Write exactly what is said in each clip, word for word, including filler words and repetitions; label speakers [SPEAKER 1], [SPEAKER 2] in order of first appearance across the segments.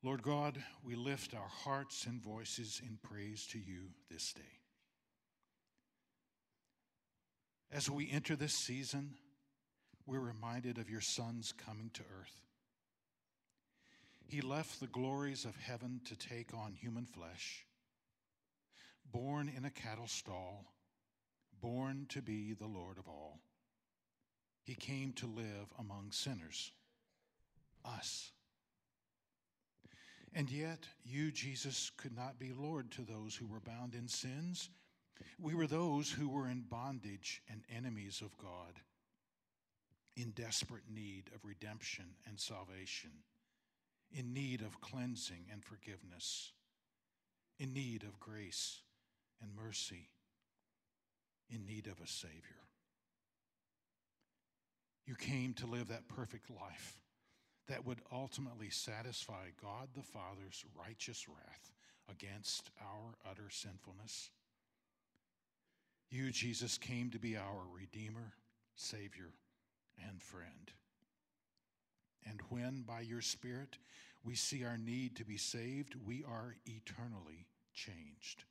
[SPEAKER 1] Lord God, we lift our hearts and voices in praise to you this day. As we enter this season, we're reminded of your Son's coming to earth. He left the glories of heaven to take on human flesh, born in a cattle stall, born to be the Lord of all. He came to live among sinners, us. And yet, you, Jesus, could not be Lord to those who were bound in sins. We were those who were in bondage and enemies of God, in desperate need of redemption and salvation, in need of cleansing and forgiveness, in need of grace and mercy, in need of a Savior. You came to live that perfect life that would ultimately satisfy God the Father's righteous wrath against our utter sinfulness. You, Jesus, came to be our Redeemer, Savior, and friend. And when, by your Spirit, we see our need to be saved, we are eternally changed.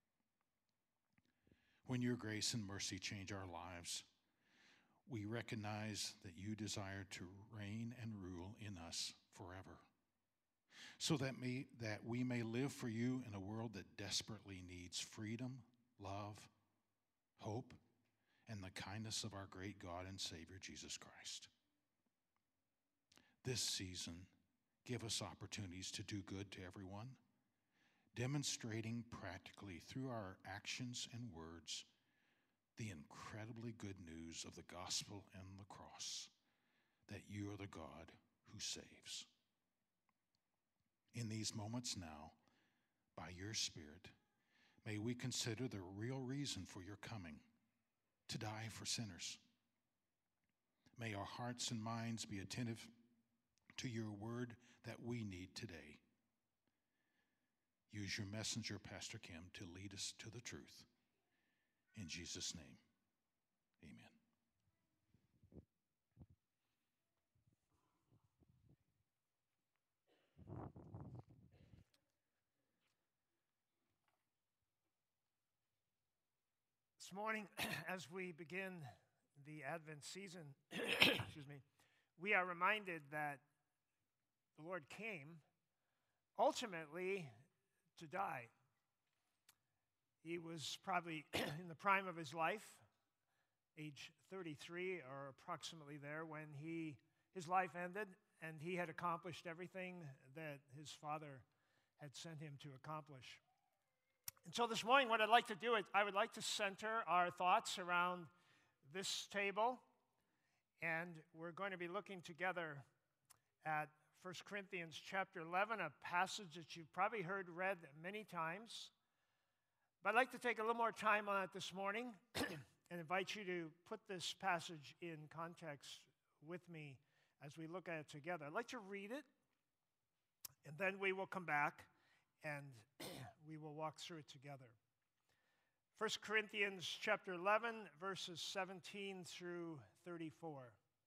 [SPEAKER 1] When your grace and mercy change our lives, we recognize that you desire to reign and rule in us forever, so that, may, that we may live for you in a world that desperately needs freedom, love, hope, and the kindness of our great God and Savior, Jesus Christ. This season, give us opportunities to do good to everyone, demonstrating practically through our actions and words the incredibly good news of the gospel and the cross, that you are the God who saves. In these moments now, by your Spirit, may we consider the real reason for your coming, to die for sinners. May our hearts and minds be attentive to your word that we need today. Use your messenger, Pastor Kim, to lead us to the truth. In Jesus' name, amen.
[SPEAKER 2] This morning, as we begin the Advent season, excuse me, we are reminded that the Lord came ultimately to die. He was probably in the prime of his life, age thirty-three or approximately there, when he his life ended, and he had accomplished everything that his Father had sent him to accomplish. And so this morning, what I'd like to do is I would like to center our thoughts around this table, and we're going to be looking together at First Corinthians chapter eleven, a passage that you've probably heard read many times. But I'd like to take a little more time on it this morning and invite you to put this passage in context with me as we look at it together. I'd like to read it, and then we will come back and we will walk through it together. First Corinthians chapter eleven, verses seventeen through thirty-four.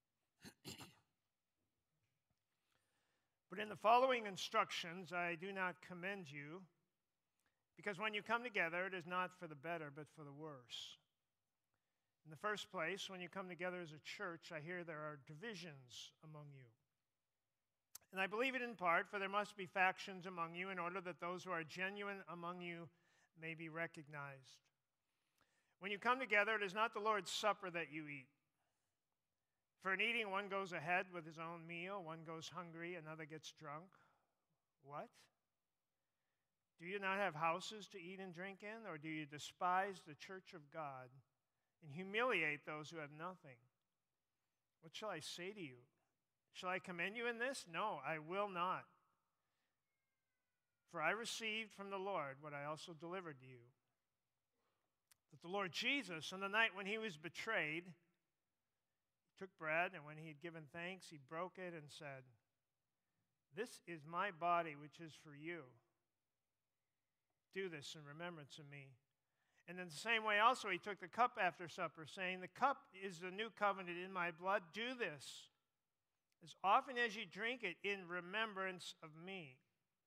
[SPEAKER 2] But in the following instructions I do not commend you, because when you come together, it is not for the better, but for the worse. In the first place, when you come together as a church, I hear there are divisions among you. And I believe it in part, for there must be factions among you in order that those who are genuine among you may be recognized. When you come together, it is not the Lord's Supper that you eat. For in eating, one goes ahead with his own meal, one goes hungry, another gets drunk. What? Do you not have houses to eat and drink in, or do you despise the church of God and humiliate those who have nothing? What shall I say to you? Shall I commend you in this? No, I will not. For I received from the Lord what I also delivered to you. That the Lord Jesus, on the night when he was betrayed, took bread, and when he had given thanks, he broke it and said, "This is my body, which is for you. Do this in remembrance of me." And in the same way also he took the cup after supper, saying, "The cup is the new covenant in my blood. Do this as often as you drink it in remembrance of me."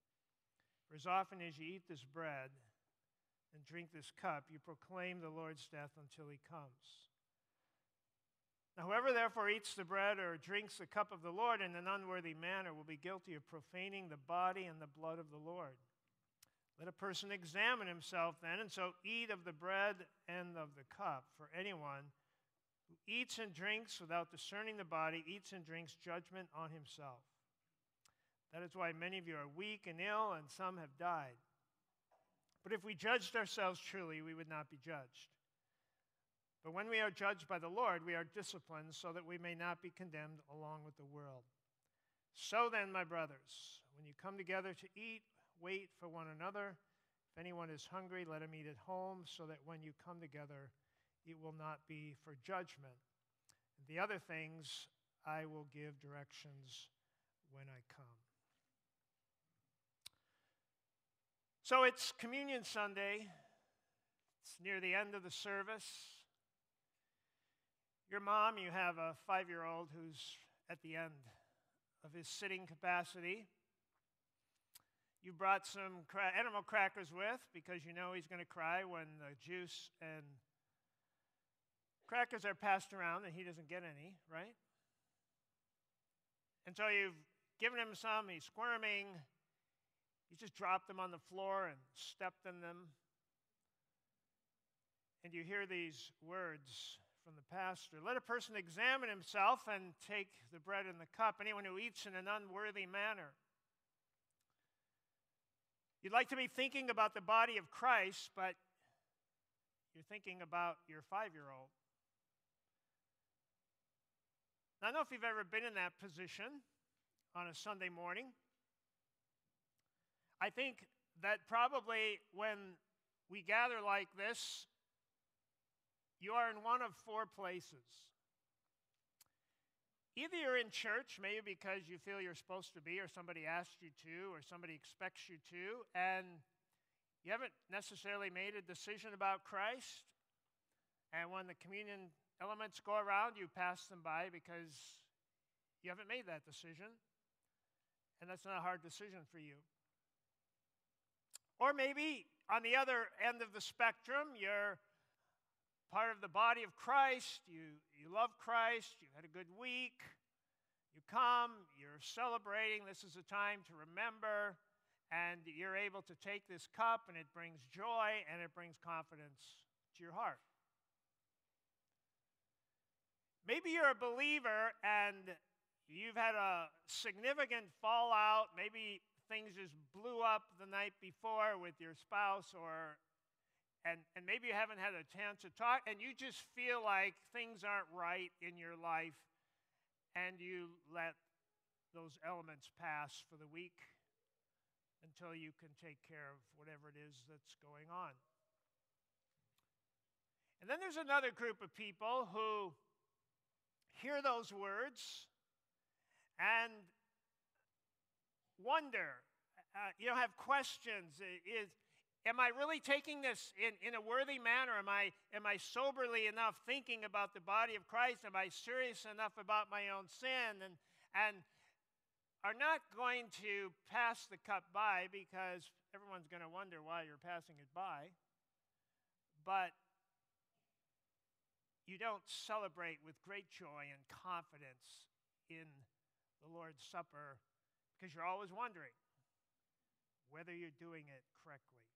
[SPEAKER 2] For as often as you eat this bread and drink this cup, you proclaim the Lord's death until he comes. Now, whoever therefore eats the bread or drinks the cup of the Lord in an unworthy manner will be guilty of profaning the body and the blood of the Lord. Let a person examine himself then, and so eat of the bread and of the cup. For anyone who eats and drinks without discerning the body eats and drinks judgment on himself. That is why many of you are weak and ill, and some have died. But if we judged ourselves truly, we would not be judged. But when we are judged by the Lord, we are disciplined so that we may not be condemned along with the world. So then, my brothers, when you come together to eat, wait for one another. If anyone is hungry, let him eat at home, so that when you come together, it will not be for judgment. The other things I will give directions when I come. So it's Communion Sunday. It's near the end of the service. Your mom, you have a five-year-old who's at the end of his sitting capacity. You brought some cra- animal crackers with because you know he's going to cry when the juice and crackers are passed around and he doesn't get any, right? And so you've given him some, he's squirming. You just dropped them on the floor and stepped in them. And you hear these words from the pastor. Let a person examine himself and take the bread and the cup, anyone who eats in an unworthy manner. You'd like to be thinking about the body of Christ, but you're thinking about your five-year-old. Now, I don't know if you've ever been in that position on a Sunday morning. I think that probably when we gather like this, you are in one of four places. Either you're in church, maybe because you feel you're supposed to be, or somebody asked you to, or somebody expects you to, and you haven't necessarily made a decision about Christ. And when the communion elements go around, you pass them by because you haven't made that decision. And that's not a hard decision for you. Or maybe on the other end of the spectrum, you're part of the body of Christ, you, you love Christ, you had a good week, you come, you're celebrating, this is a time to remember, and you're able to take this cup, and it brings joy, and it brings confidence to your heart. Maybe you're a believer, and you've had a significant fallout, maybe things just blew up the night before with your spouse, or And, and maybe you haven't had a chance to talk, and you just feel like things aren't right in your life, and you let those elements pass for the week until you can take care of whatever it is that's going on. And then there's another group of people who hear those words and wonder, uh, you know, have questions. Is Am I really taking this in, in a worthy manner? Am I, am I soberly enough thinking about the body of Christ? Am I serious enough about my own sin? And, and are not going to pass the cup by because everyone's going to wonder why you're passing it by. But you don't celebrate with great joy and confidence in the Lord's Supper because you're always wondering whether you're doing it correctly.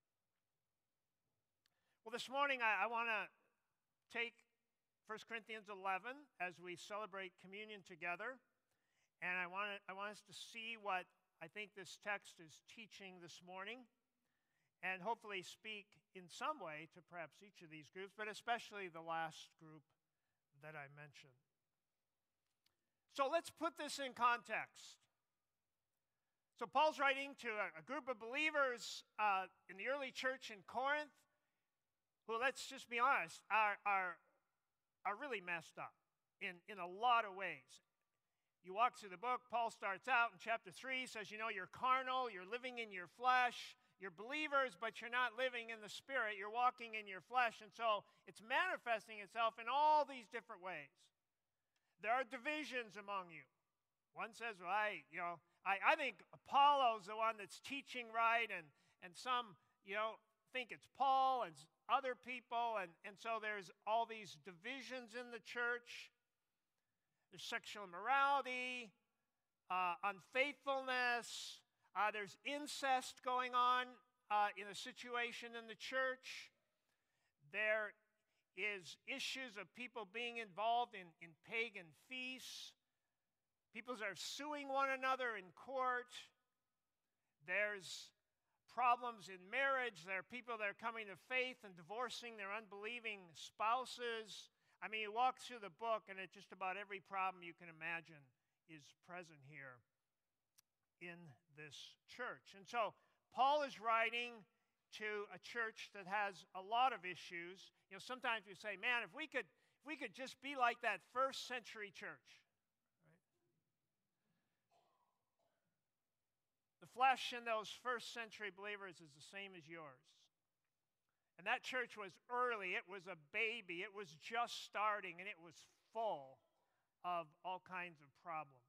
[SPEAKER 2] Well, this morning I, I want to take First Corinthians eleven as we celebrate communion together, and I want, to, I want us to see what I think this text is teaching this morning, and hopefully speak in some way to perhaps each of these groups, but especially the last group that I mentioned. So let's put this in context. So Paul's writing to a, a group of believers uh, in the early church in Corinth, who, let's just be honest, are, are, are really messed up in, in a lot of ways. You walk through the book, Paul starts out in chapter three, says, you know, you're carnal, you're living in your flesh, you're believers, but you're not living in the Spirit, you're walking in your flesh, and so it's manifesting itself in all these different ways. There are divisions among you. One says, well, I, you know, I, I think Apollo's the one that's teaching right, and, and some, you know, think it's Paul and other people, and, and so there's all these divisions in the church. There's sexual immorality, uh, unfaithfulness, uh, there's incest going on uh, in a situation in the church. There is issues of people being involved in, in pagan feasts. People are suing one another in court. There's problems in marriage. There are people that are coming to faith and divorcing their unbelieving spouses. I mean, you walk through the book, and it just about every problem you can imagine is present here in this church. And so Paul is writing to a church that has a lot of issues. You know, sometimes we say, man, if we could, if we could just be like that first century church. The flesh in those first century believers is the same as yours. And that church was early. It was a baby. It was just starting, and it was full of all kinds of problems.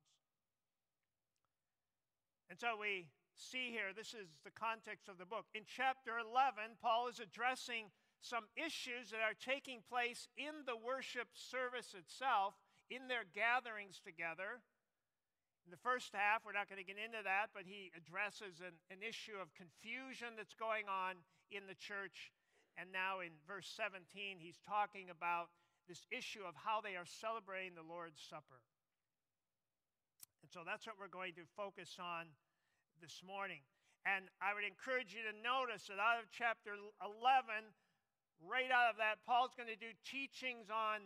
[SPEAKER 2] And so we see here, this is the context of the book. In chapter eleven, Paul is addressing some issues that are taking place in the worship service itself, in their gatherings together. In the first half, we're not going to get into that, but he addresses an, an issue of confusion that's going on in the church. And now in verse seventeen, he's talking about this issue of how they are celebrating the Lord's Supper. And so that's what we're going to focus on this morning. And I would encourage you to notice that out of chapter eleven, right out of that, Paul's going to do teachings on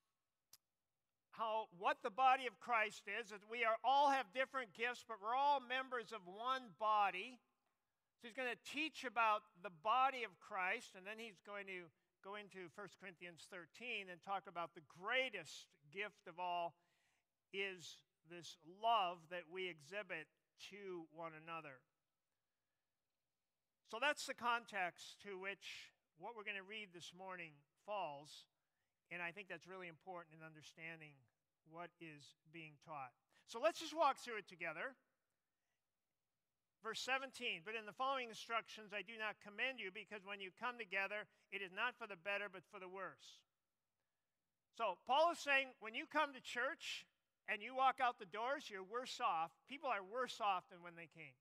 [SPEAKER 2] how what the body of Christ is, that we are all have different gifts, but we're all members of one body. So he's going to teach about the body of Christ, and then he's going to go into First Corinthians thirteen and talk about the greatest gift of all is this love that we exhibit to one another. So that's the context to which what we're going to read this morning falls. And I think that's really important in understanding what is being taught. So let's just walk through it together. Verse seventeen, but in the following instructions I do not commend you, because when you come together, it is not for the better, but for the worse. So Paul is saying, when you come to church and you walk out the doors, you're worse off. People are worse off than when they came.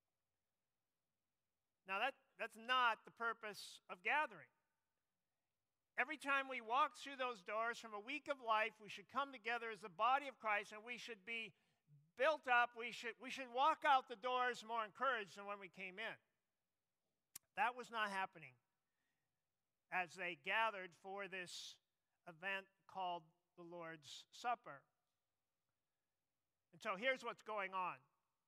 [SPEAKER 2] Now that, that's not the purpose of gathering. Every time we walk through those doors from a week of life, we should come together as the body of Christ, and we should be built up. We should, we should walk out the doors more encouraged than when we came in. That was not happening as they gathered for this event called the Lord's Supper. And so here's what's going on.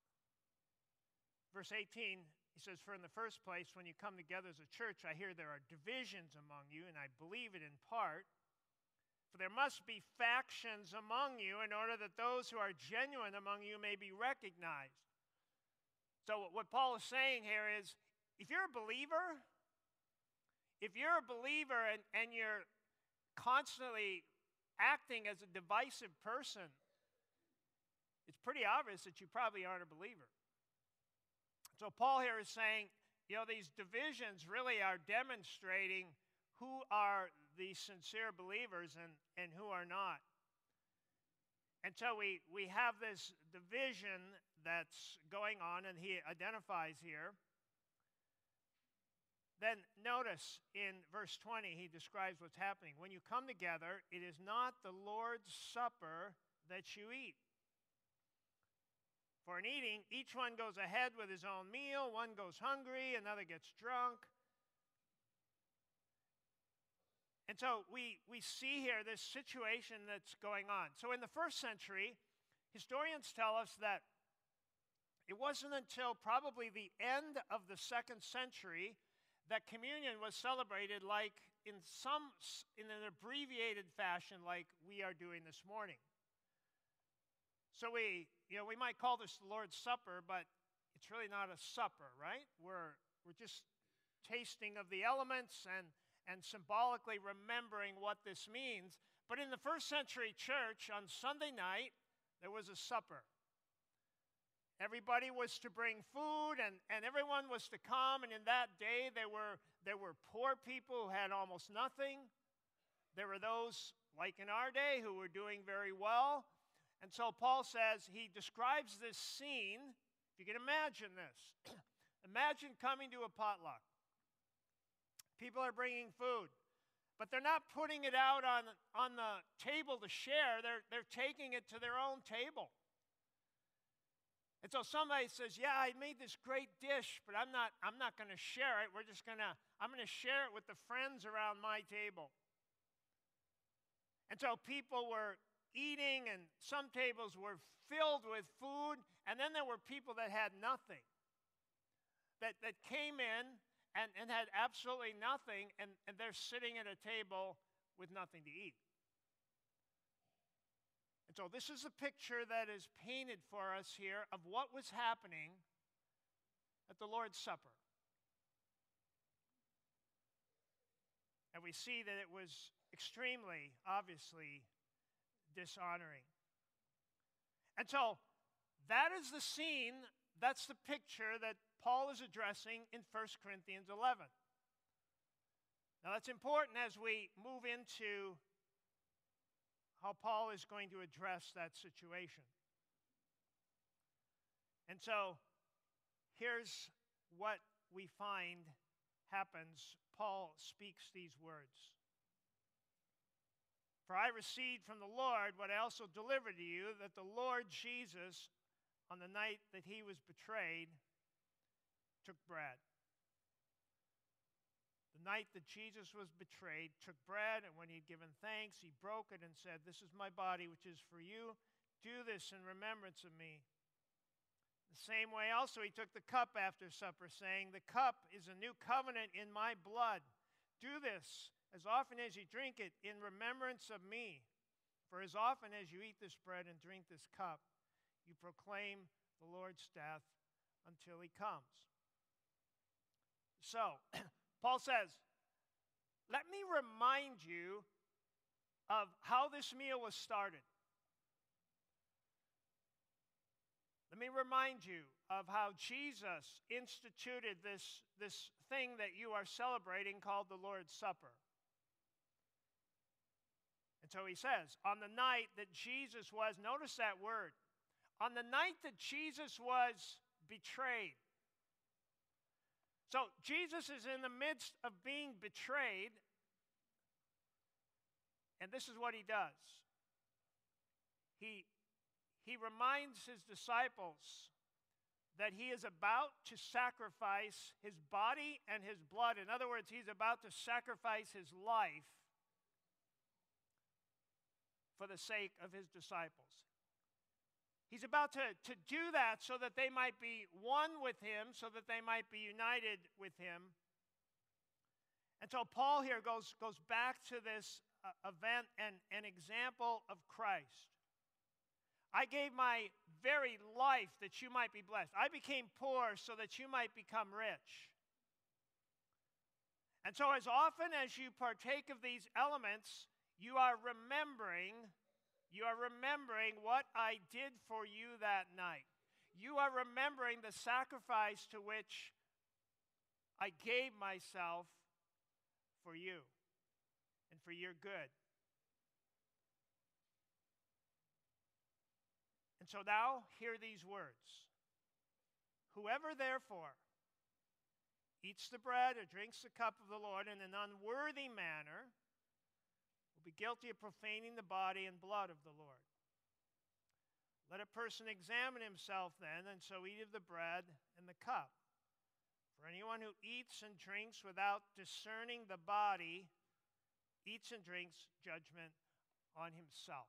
[SPEAKER 2] Verse eighteen, he says, for in the first place, when you come together as a church, I hear there are divisions among you, and I believe it in part. For there must be factions among you in order that those who are genuine among you may be recognized. So what Paul is saying here is, if you're a believer, if you're a believer and, and you're constantly acting as a divisive person, it's pretty obvious that you probably aren't a believer. So Paul here is saying, you know, these divisions really are demonstrating who are the sincere believers and, and who are not. And so we, we have this division that's going on, and he identifies here. Then notice in verse twenty, he describes what's happening. When you come together, it is not the Lord's Supper that you eat. For in eating, each one goes ahead with his own meal. One goes hungry, another gets drunk. And so we, we see here this situation that's going on. So in the first century, historians tell us that it wasn't until probably the end of the second century that communion was celebrated like in some in an abbreviated fashion like we are doing this morning. So we, you know, we might call this the Lord's Supper, but it's really not a supper, right? We're we're just tasting of the elements and and symbolically remembering what this means. But in the first century church, on Sunday night, there was a supper. Everybody was to bring food, and, and everyone was to come. And in that day, there were, there were poor people who had almost nothing. There were those, like in our day, who were doing very well. And so Paul says, he describes this scene. If you can imagine this. Imagine coming to a potluck. People are bringing food, but they're not putting it out on, on the table to share. They're, they're taking it to their own table. And so somebody says, yeah, I made this great dish, but I'm not, I'm not going to share it. We're just going to, I'm going to share it with the friends around my table. And so people were eating, and some tables were filled with food, and then there were people that had nothing, that, that came in and, and had absolutely nothing, and, and they're sitting at a table with nothing to eat. And so this is a picture that is painted for us here of what was happening at the Lord's Supper. And we see that it was extremely, obviously, dishonoring. And so that is the scene, that's the picture that Paul is addressing in First Corinthians eleven. Now that's important as we move into how Paul is going to address that situation. And so here's what we find happens. Paul speaks these words. For I received from the Lord what I also delivered to you, that the Lord Jesus, on the night that he was betrayed, took bread. The night that Jesus was betrayed, took bread, and when he had given thanks, he broke it and said, this is my body, which is for you. Do this in remembrance of me. The same way also he took the cup after supper, saying, the cup is a new covenant in my blood. Do this as often as you drink it in remembrance of me. For as often as you eat this bread and drink this cup, you proclaim the Lord's death until he comes. So, Paul says, let me remind you of how this meal was started. Let me remind you of how Jesus instituted this, this thing that you are celebrating called the Lord's Supper. And so he says, on the night that Jesus was, notice that word, on the night that Jesus was betrayed. So Jesus is in the midst of being betrayed, and this is what he does. He, he reminds his disciples that he is about to sacrifice his body and his blood. In other words, he's about to sacrifice his life for the sake of his disciples. He's about to, to do that so that they might be one with him, so that they might be united with him. And so Paul here goes, goes back to this uh, event and an example of Christ. I gave my very life that you might be blessed. I became poor so that you might become rich. And so as often as you partake of these elements, you are remembering You are remembering what I did for you that night. You are remembering the sacrifice to which I gave myself for you and for your good. And so now, hear these words. Whoever therefore eats the bread or drinks the cup of the Lord in an unworthy manner will be guilty of profaning the body and blood of the Lord. Let a person examine himself then, and so eat of the bread and the cup. For anyone who eats and drinks without discerning the body eats and drinks judgment on himself.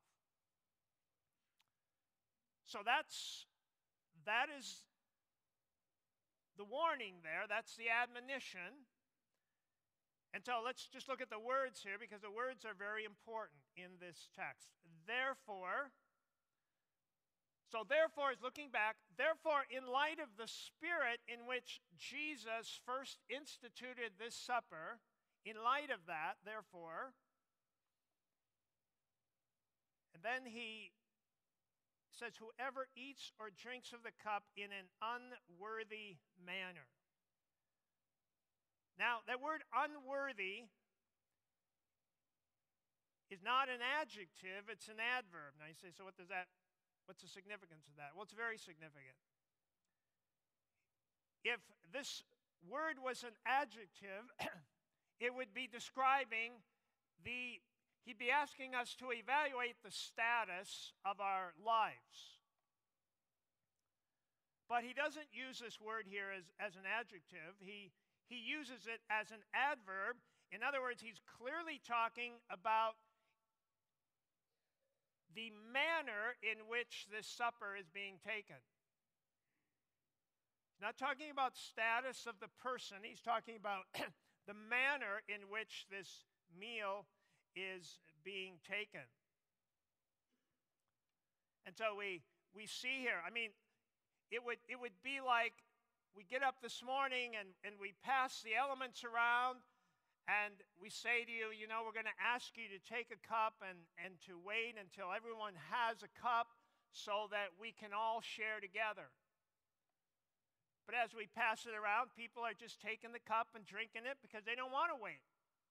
[SPEAKER 2] So that's, that is the warning there. That's the admonition. And so let's just look at the words here, because the words are very important in this text. Therefore, so therefore is looking back, therefore in light of the spirit in which Jesus first instituted this supper, in light of that, therefore, and then he It says, whoever eats or drinks of the cup in an unworthy manner. Now, that word unworthy is not an adjective, it's an adverb. Now you say, so what does that, what's the significance of that? Well, it's very significant. If this word was an adjective, it would be describing the, he'd be asking us to evaluate the status of our lives. But he doesn't use this word here as, as an adjective. He, he uses it as an adverb. In other words, he's clearly talking about the manner in which this supper is being taken. He's not talking about status of the person. He's talking about the manner in which this meal is being taken. And so we, we see here, I mean, it would, it would be like we get up this morning and, and we pass the elements around and we say to you, you know, we're going to ask you to take a cup and, and to wait until everyone has a cup so that we can all share together. But as we pass it around, people are just taking the cup and drinking it because they don't want to wait.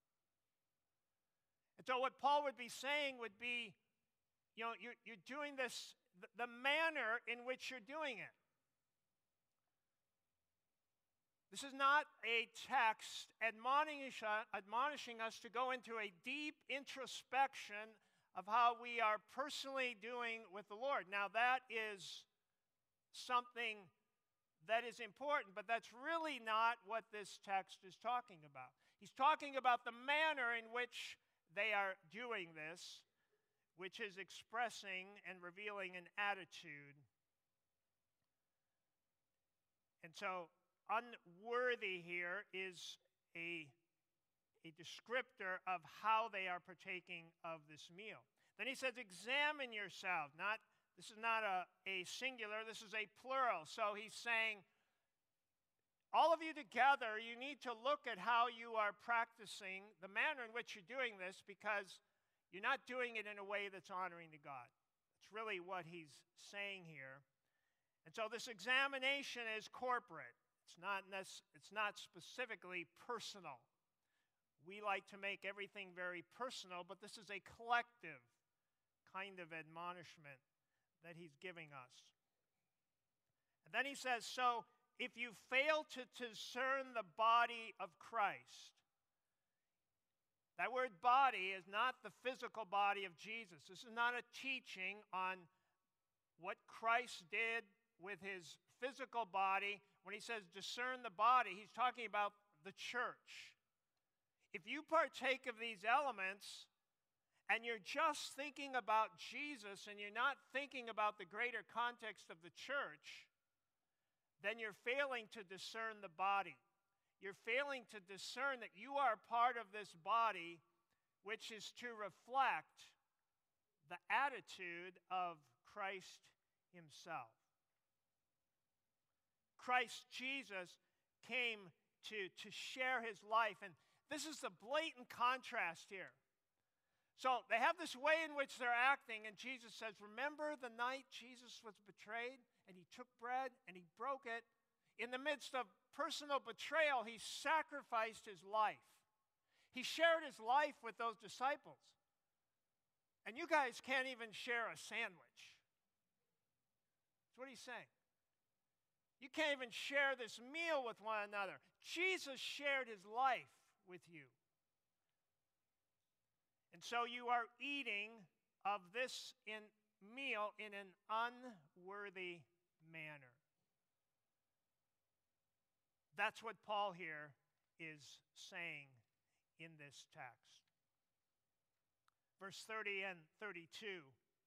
[SPEAKER 2] And so what Paul would be saying would be, you know, you're, you're doing this, the manner in which you're doing it. This is not a text admonishing us to go into a deep introspection of how we are personally doing with the Lord. Now, that is something that is important, but that's really not what this text is talking about. He's talking about the manner in which they are doing this, which is expressing and revealing an attitude. And so, unworthy here is a, a descriptor of how they are partaking of this meal. Then he says, examine yourself. Not, this is not a, a singular, this is a plural. So he's saying, all of you together, you need to look at how you are practicing the manner in which you're doing this, because you're not doing it in a way that's honoring to God. That's really what he's saying here. And so this examination is corporate. It's not, it's not specifically personal. We like to make everything very personal, but this is a collective kind of admonishment that he's giving us. And then he says, so if you fail to discern the body of Christ, that word body is not the physical body of Jesus. This is not a teaching on what Christ did with his physical body. When he says discern the body, he's talking about the church. If you partake of these elements and you're just thinking about Jesus and you're not thinking about the greater context of the church, then you're failing to discern the body. You're failing to discern that you are part of this body, which is to reflect the attitude of Christ himself. Christ Jesus came to, to share his life. And this is the blatant contrast here. So they have this way in which they're acting, and Jesus says, remember the night Jesus was betrayed, and he took bread, and he broke it. In the midst of personal betrayal, he sacrificed his life. He shared his life with those disciples. And you guys can't even share a sandwich. That's what he's saying. You can't even share this meal with one another. Jesus shared his life with you. And so you are eating of this in meal in an unworthy manner. That's what Paul here is saying in this text. Verse thirty and thirty-two.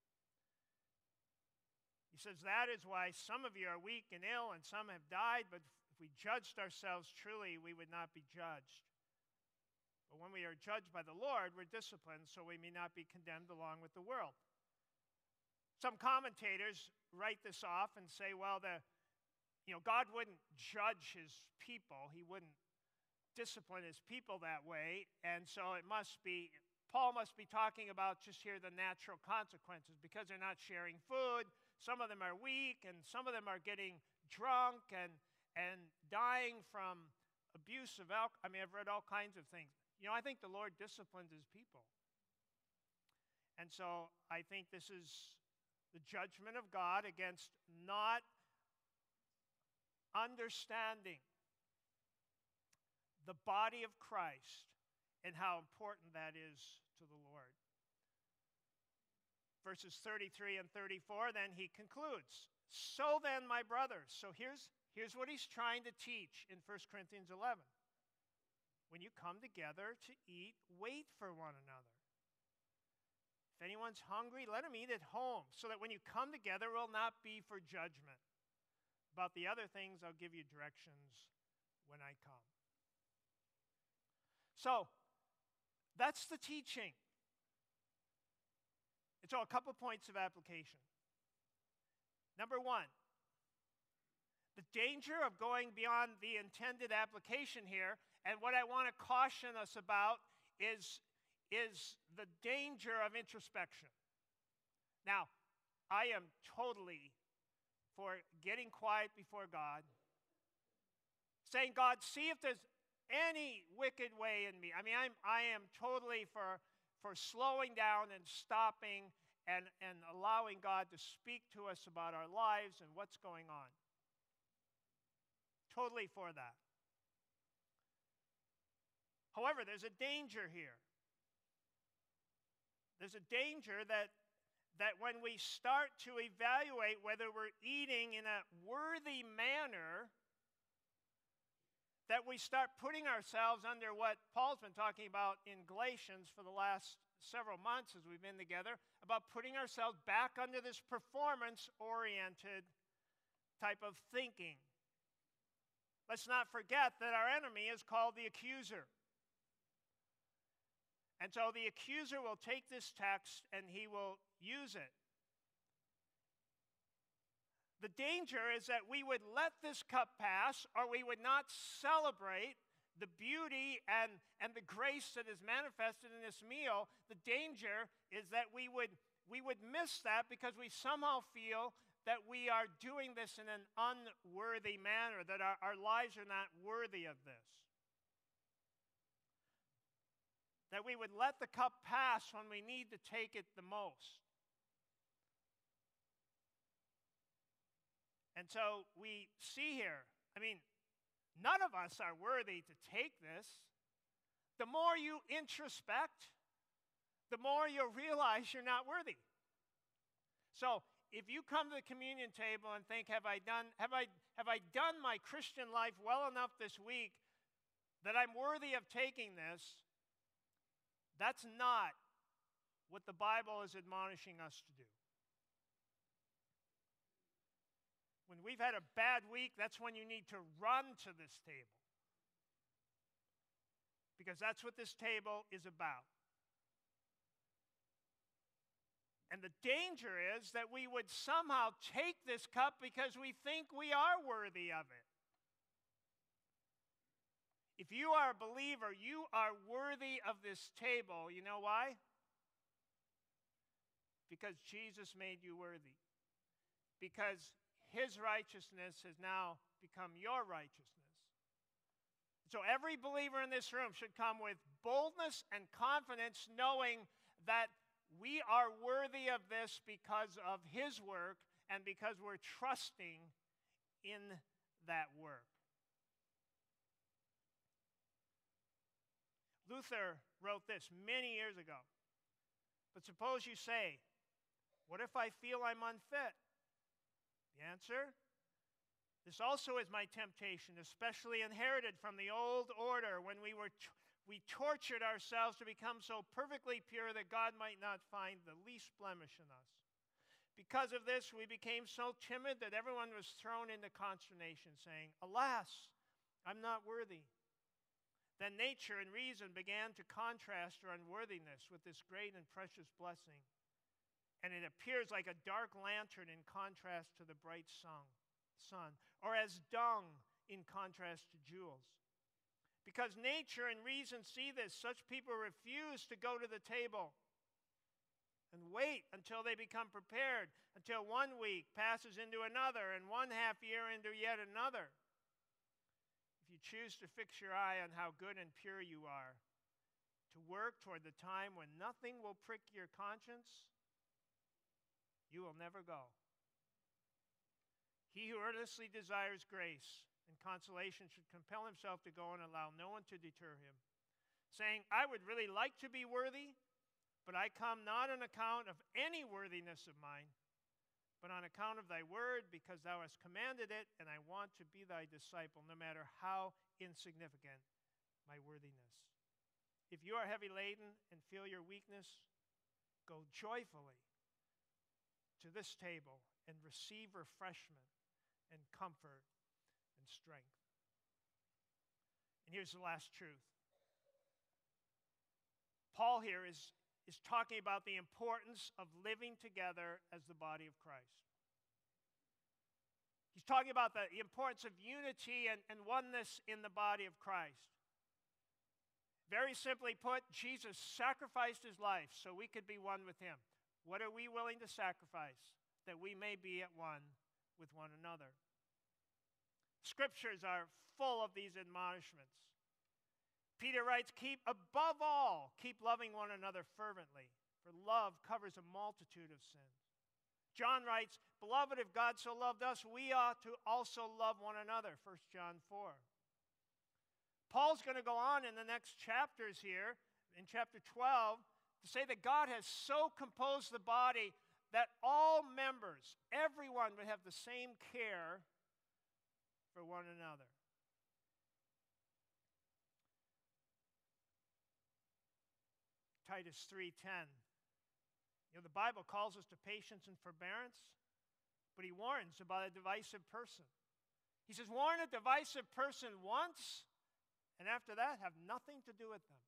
[SPEAKER 2] He says, that is why some of you are weak and ill, and some have died, but if we judged ourselves truly, we would not be judged. But when we are judged by the Lord, we're disciplined, so we may not be condemned along with the world. Some commentators write this off and say, well, the, you know, God wouldn't judge his people. He wouldn't discipline his people that way, and so it must be, Paul must be talking about just here the natural consequences, because they're not sharing food. some of them are weak, and some of them are getting drunk and, and dying from abuse of alcohol. I mean, I've read all kinds of things. You know, I think the Lord disciplines his people. And so I think this is the judgment of God against not understanding the body of Christ and how important that is to the Lord. Verses thirty-three and thirty-four, then he concludes, so then, my brothers. So here's, here's what he's trying to teach in First Corinthians eleven. When you come together to eat, wait for one another. If anyone's hungry, let him eat at home, so that when you come together, it will not be for judgment. About the other things, I'll give you directions when I come. So, that's the teaching. And so, a couple points of application. Number one, the danger of going beyond the intended application here, and what I want to caution us about is is the danger of introspection. Now, I am totally for getting quiet before God, saying, God, see if there's any wicked way in me. I mean, I'm, I am totally for, for slowing down and stopping and, and allowing God to speak to us about our lives and what's going on. Totally for that. However, there's a danger here. There's a danger that, that when we start to evaluate whether we're eating in a worthy manner, that we start putting ourselves under what Paul's been talking about in Galatians for the last several months as we've been together, about putting ourselves back under this performance-oriented type of thinking. Let's not forget that our enemy is called the accuser. And so the accuser will take this text and he will use it. The danger is that we would let this cup pass, or we would not celebrate the beauty and, and the grace that is manifested in this meal. The danger is that we would, we would miss that because we somehow feel that we are doing this in an unworthy manner, that our, our lives are not worthy of this. That we would let the cup pass when we need to take it the most. And so we see here, I mean, none of us are worthy to take this. The more you introspect, the more you'll realize you're not worthy. So if you come to the communion table and think, have I done, have I, have I done my Christian life well enough this week that I'm worthy of taking this? That's not what the Bible is admonishing us to do. When we've had a bad week, that's when you need to run to this table. Because that's what this table is about. And the danger is that we would somehow take this cup because we think we are worthy of it. If you are a believer, you are worthy of this table. You know why? Because Jesus made you worthy. Because his righteousness has now become your righteousness. So every believer in this room should come with boldness and confidence, knowing that we are worthy of this because of his work and because we're trusting in that work. Luther wrote this many years ago. But suppose you say, what if I feel I'm unfit? The answer? This also is my temptation, especially inherited from the old order when we were t- we tortured ourselves to become so perfectly pure that God might not find the least blemish in us. Because of this, we became so timid that everyone was thrown into consternation, saying, alas, I'm not worthy. Then nature and reason began to contrast her unworthiness with this great and precious blessing. And it appears like a dark lantern in contrast to the bright sun, sun, or as dung in contrast to jewels. Because nature and reason see this, such people refuse to go to the table. and wait until they become prepared, until one week passes into another and one half year into yet another. If you choose to fix your eye on how good and pure you are, to work toward the time when nothing will prick your conscience, you will never go. He who earnestly desires grace and consolation should compel himself to go and allow no one to deter him, saying, I would really like to be worthy, but I come not on account of any worthiness of mine, but on account of thy word, because thou hast commanded it, and I want to be thy disciple, no matter how insignificant my worthiness. If you are heavy laden and feel your weakness, go joyfully to this table and receive refreshment and comfort and strength. And here's the last truth. Paul here is, is talking about the importance of living together as the body of Christ. He's talking about the importance of unity and, and oneness in the body of Christ. Very simply put, Jesus sacrificed his life so we could be one with him. What are we willing to sacrifice that we may be at one with one another? Scriptures are full of these admonishments. Peter writes, keep above all, keep loving one another fervently, for love covers a multitude of sins. John writes, beloved, if God so loved us, we ought to also love one another, First John four. Paul's going to go on in the next chapters here, in chapter twelve, to say that God has so composed the body that all members, everyone, would have the same care for one another. Titus three ten. You know, the Bible calls us to patience and forbearance, but he warns about a divisive person. He says, warn a divisive person once, and after that, have nothing to do with them.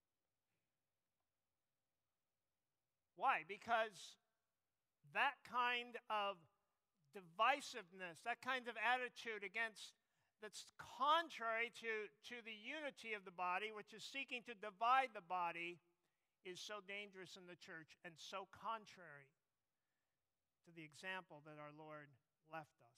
[SPEAKER 2] Why? Because that kind of divisiveness, that kind of attitude against, that's contrary to, to the unity of the body, which is seeking to divide the body, is so dangerous in the church and so contrary to the example that our Lord left us.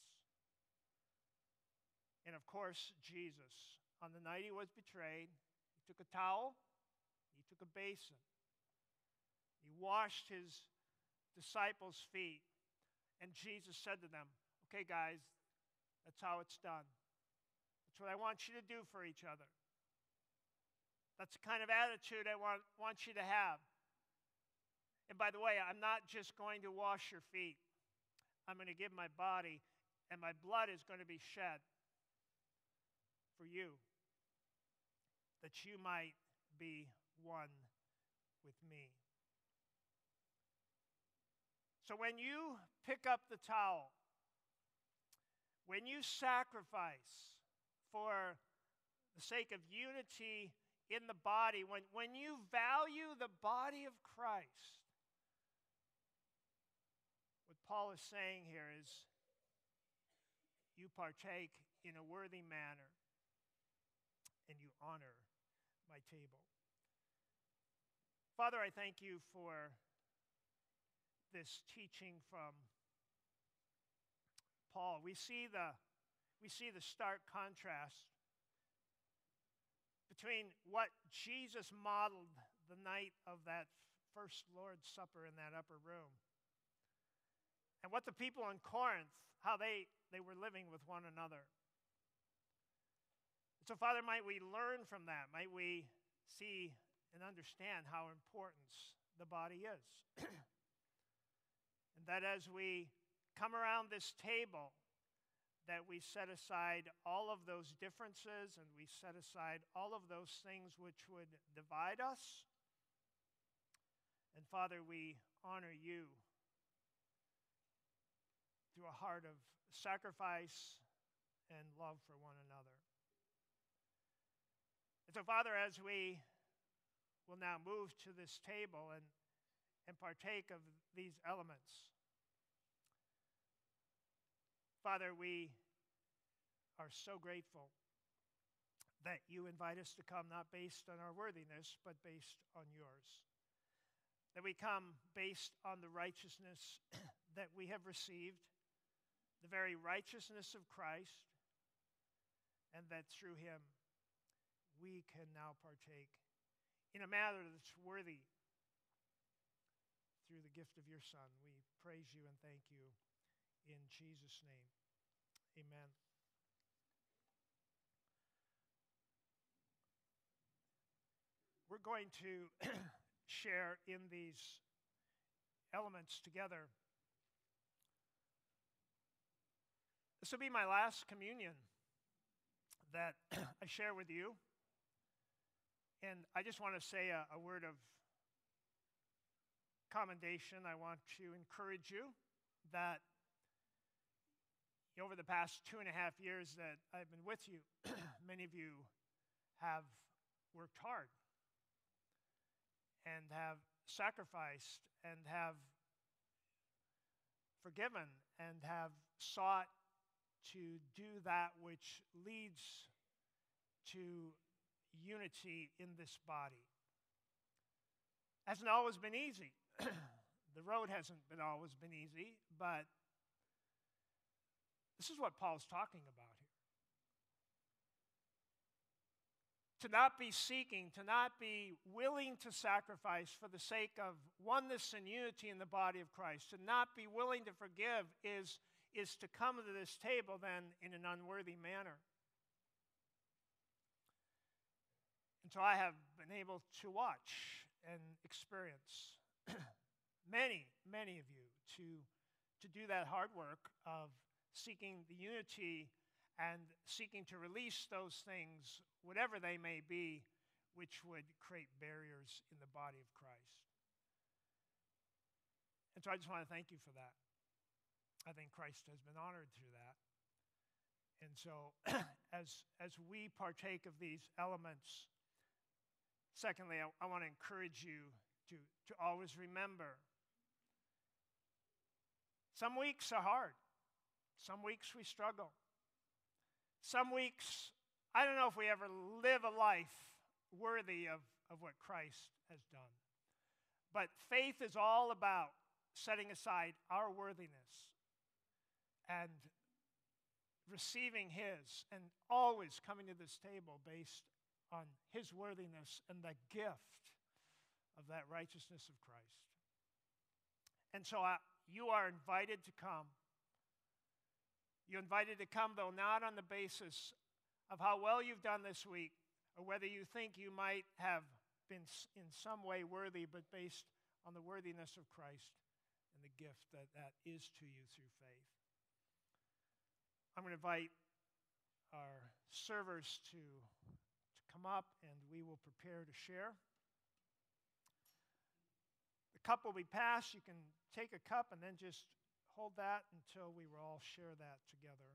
[SPEAKER 2] And of course, Jesus, on the night he was betrayed, he took a towel, he took a basin, he washed his disciples' feet, and Jesus said to them, okay, guys, that's how it's done. That's what I want you to do for each other. That's the kind of attitude I want, want you to have. And by the way, I'm not just going to wash your feet. I'm going to give my body, and my blood is going to be shed for you, that you might be one with me. So when you pick up the towel, when you sacrifice for the sake of unity in the body, when, when you value the body of Christ, what Paul is saying here is you partake in a worthy manner and you honor my table. Father, I thank you for this teaching from Paul. We see the, we see the stark contrast between what Jesus modeled the night of that first Lord's Supper in that upper room and what the people in Corinth, how they, they were living with one another. So, Father, might we learn from that? Might we see and understand how important the body is? And that as we come around this table, that we set aside all of those differences and we set aside all of those things which would divide us. And Father, we honor you through a heart of sacrifice and love for one another. And so, Father, as we will now move to this table and, and partake of these elements, Father, we are so grateful that you invite us to come not based on our worthiness, but based on yours. that we come based on the righteousness that we have received, the very righteousness of Christ, and that through him we can now partake in a manner that's worthy through the gift of your Son. We praise you and thank you in Jesus' name. Amen. We're going to share in these elements together. This will be my last communion that I share with you. And I just want to say a, a word of commendation. I want to encourage you that over the past two and a half years that I've been with you, many of you have worked hard and have sacrificed and have forgiven and have sought to do that which leads to unity in this body. Hasn't always been easy. The road hasn't been always been easy, but this is what Paul's talking about here. To not be seeking, to not be willing to sacrifice for the sake of oneness and unity in the body of Christ, to not be willing to forgive is, is to come to this table then in an unworthy manner. And so I have been able to watch and experience many, many of you to, to do that hard work of seeking the unity and seeking to release those things, whatever they may be, which would create barriers in the body of Christ. And so I just want to thank you for that. I think Christ has been honored through that. And so as, as we partake of these elements, secondly, I, I want to encourage you to, to always remember some weeks are hard. Some weeks we struggle. Some weeks, I don't know if we ever live a life worthy of, of what Christ has done. But faith is all about setting aside our worthiness and receiving his and always coming to this table based on his worthiness and the gift of that righteousness of Christ. And so I, you are invited to come. You're invited to come, though, not on the basis of how well you've done this week or whether you think you might have been in some way worthy, but based on the worthiness of Christ and the gift that that is to you through faith. I'm going to invite our servers to, to come up, and we will prepare to share. The cup will be passed. You can take a cup and then just hold that until we will all share that together.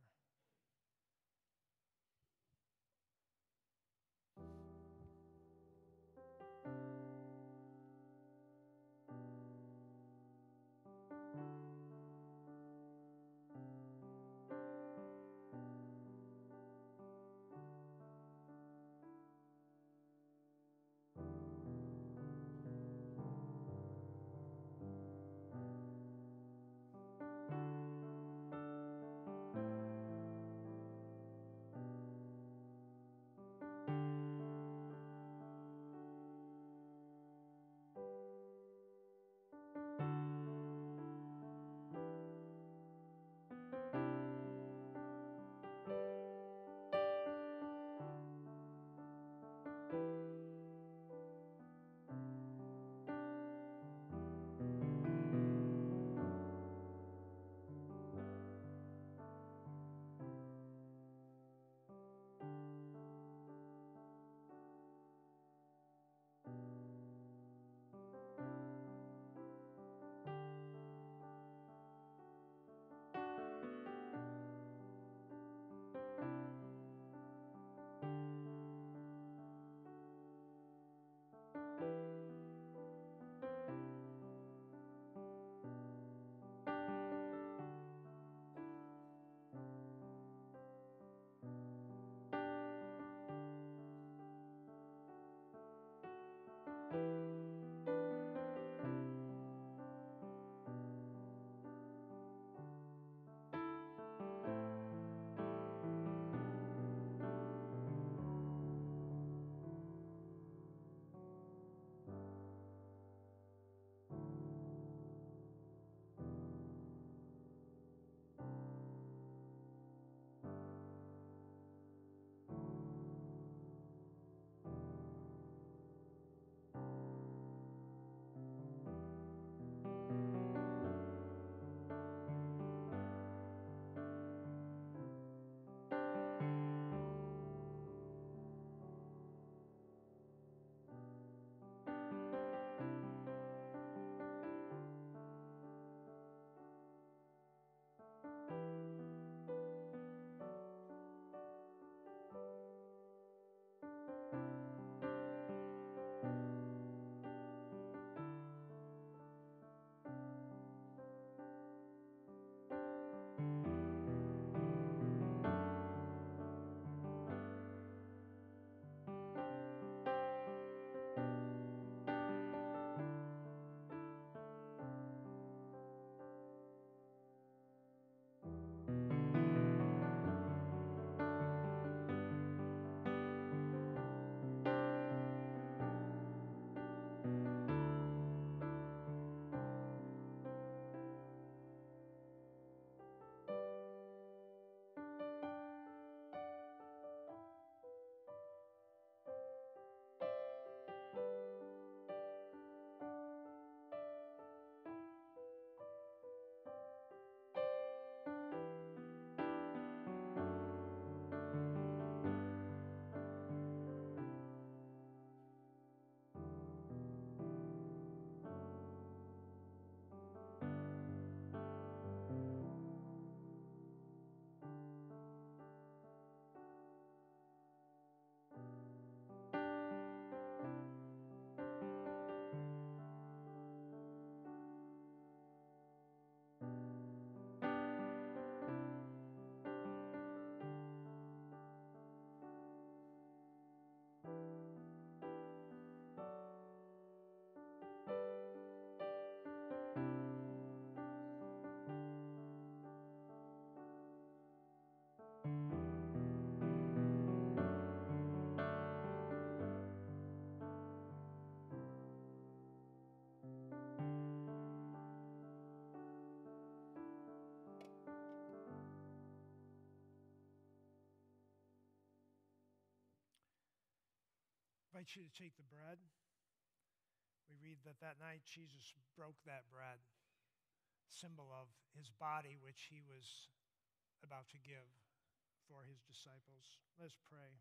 [SPEAKER 2] invite you to take the bread. We read that that night Jesus broke that bread, symbol of his body, which he was about to give for his disciples. Let's pray.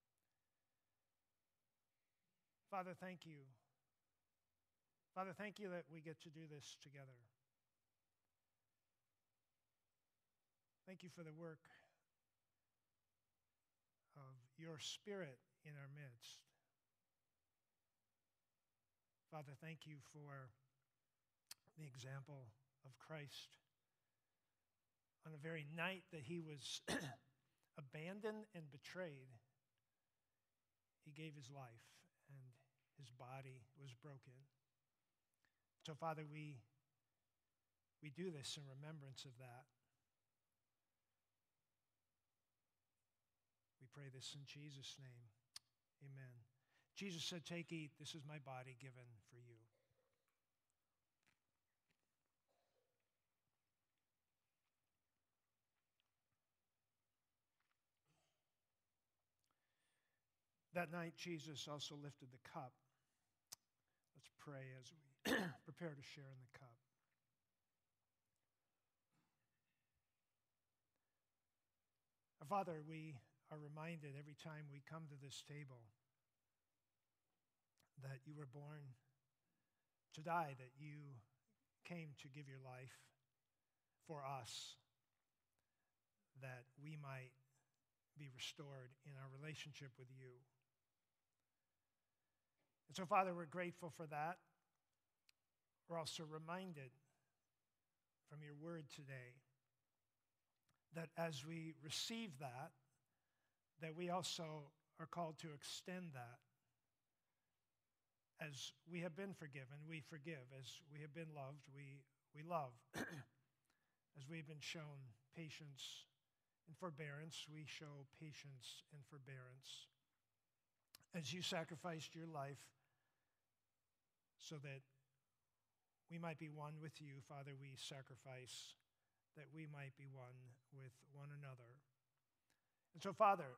[SPEAKER 2] Father, thank you. Father, thank you that we get to do this together. Thank you for the work of your Spirit in our midst. Father, thank you for the example of Christ. On the very night that he was abandoned and betrayed, he gave his life and his body was broken. So, Father, we, we do this in remembrance of that. We pray this in Jesus' name. Amen. Jesus said, "Take, eat. This is my body given for you." That night, Jesus also lifted the cup. Let's pray as we prepare to share in the cup. Our Father, we are reminded every time we come to this table that you were born to die, that you came to give your life for us, that we might be restored in our relationship with you. And so, Father, we're grateful for that. We're also reminded from your word today that as we receive that, that we also are called to extend that. As we have been forgiven, we forgive. As we have been loved, we, we love. As we've been shown patience and forbearance, we show patience and forbearance. As you sacrificed your life so that we might be one with you, Father, we sacrifice that we might be one with one another. And so, Father,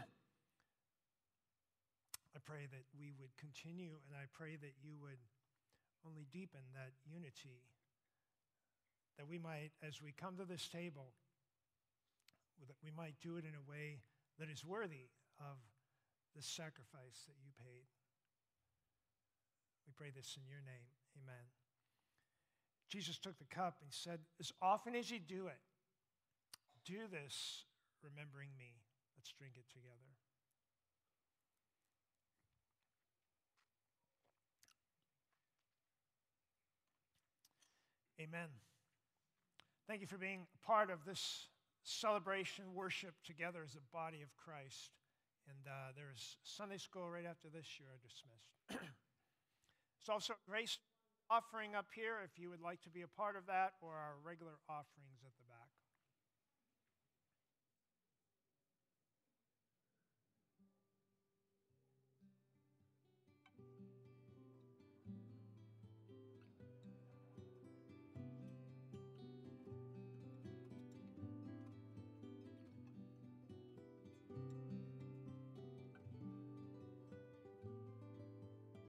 [SPEAKER 2] I pray that we would continue, and I pray that you would only deepen that unity, that we might, as we come to this table, that we might do it in a way that is worthy of the sacrifice that you paid. We pray this in your name. Amen. Jesus took the cup and said, "As often as you do it, do this remembering me." Let's drink it together. Amen. Thank you for being a part of this celebration, worship together as a body of Christ. And uh, there's Sunday school right after this. You are dismissed. There's also a grace offering up here if you would like to be a part of that, or our regular offerings at the back.